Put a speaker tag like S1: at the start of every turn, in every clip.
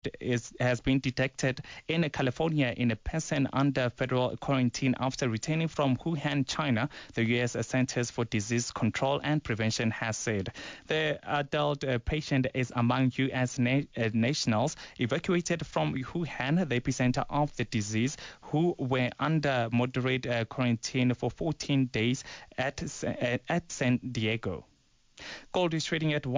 S1: has been detected in California in a person under federal quarantine after returning from Wuhan, China, the U.S. Centers for Disease Control and Prevention has said. The adult patient is among U.S. nationals evacuated from Wuhan, the epicenter of the disease, who were under moderate quarantine for 14 days at San Diego. Gold is trading at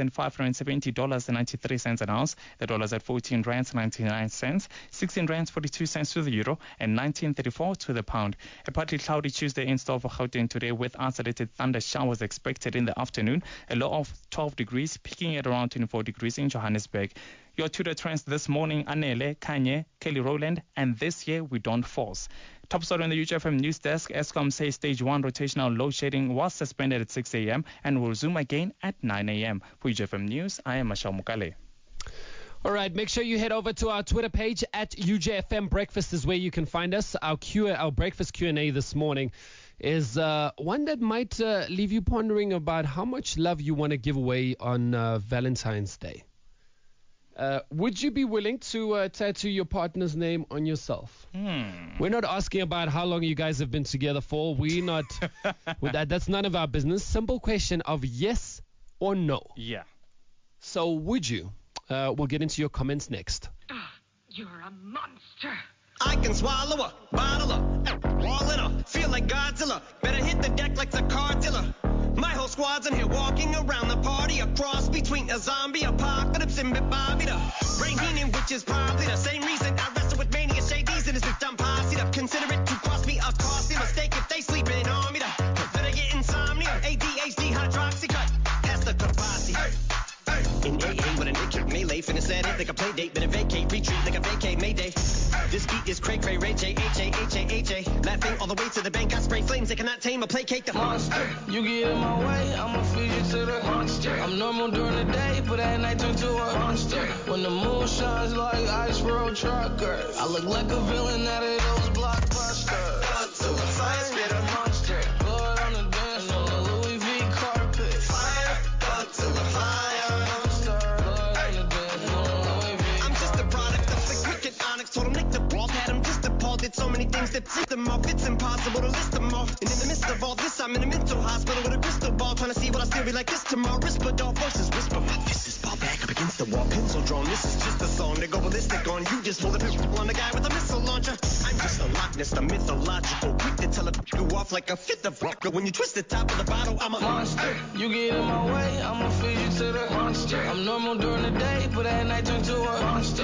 S1: $1,570.93 an ounce. The dollar is at 14 rands 99 cents, 16 rands 42 cents to the euro, and 19.34 to the pound. A partly cloudy Tuesday in store for Gauteng today, with isolated thunder showers expected in the afternoon. A low of 12 degrees, peaking at around 24 degrees in Johannesburg. Your Tudor trends this morning: Anele, Kanye, Kelly Rowland, and this year we don't force. Top story on the UJFM news desk: Eskom says stage 1 rotational load shedding was suspended at 6 a.m. and will resume again at 9 a.m. For UJFM News, I am Mashal Mukale.
S2: All right, make sure you head over to our Twitter page at UJFM Breakfast is where you can find us. Our breakfast Q&A this morning is one that might leave you pondering about how much love you want to give away on Valentine's Day. Would you be willing to tattoo your partner's name on yourself? We're not asking about how long you guys have been together for. We're not with that. That's none of our business. Simple question of yes or no.
S1: Yeah.
S2: So would you? We'll get into your comments next.
S3: You're a monster.
S4: I can swallow a bottle up, all in her, feel like Godzilla. Better hit the deck like the car dealer. My whole squad's in here walking around the party, a cross between a zombie apocalypse and Bobby the Rain Heenan, which is probably the same reason I wrestle with mania shades and his dumb posse. Consider it to cost me a costly mistake if they sleeping on me. Better get insomnia, ADHD, hydroxy cut, past the capacity. In AA with a Nick kick melee, finna set it like a play date, better vacate, retreat like a vacate Mayday. This beat is cray cray, Ray J, H-A-H-A-H-A. Laughing all the way to the bank, I spray flames, they cannot tame or placate the monster.
S5: You get in my way, I'ma feed you to the monster. I'm normal during the day, but at night turn to a monster. When the moon shines like ice road truckers, I look like a villain out of those blockbusters.
S4: To the fire, spit a monster.
S5: Blood on the dance floor, the Louis V carpet.
S4: Fire, thought to the fire. I'm just a product of the cricket onyx. Told him Nick the ball, had him just appalled. Did so many things that tipped them off. It's impossible to list them all. And in the midst of all this, I'm in a mental hospital with a crystal ball, trying to see what I still be like this tomorrow. Whisper dog voices whisper. My fist is ball back up against the wall, pencil drawn. This is just a song to go ballistic on. You just pulled a pistol on the guy with a missile launcher. I'm just a Loch Ness, the mythological, quick to tell you off like a fifth of vodka. When you twist the top of the bottle, I'm a monster.
S5: You get in my way, I'ma feed you to the monster. I'm normal during the day, but at night turn to a monster.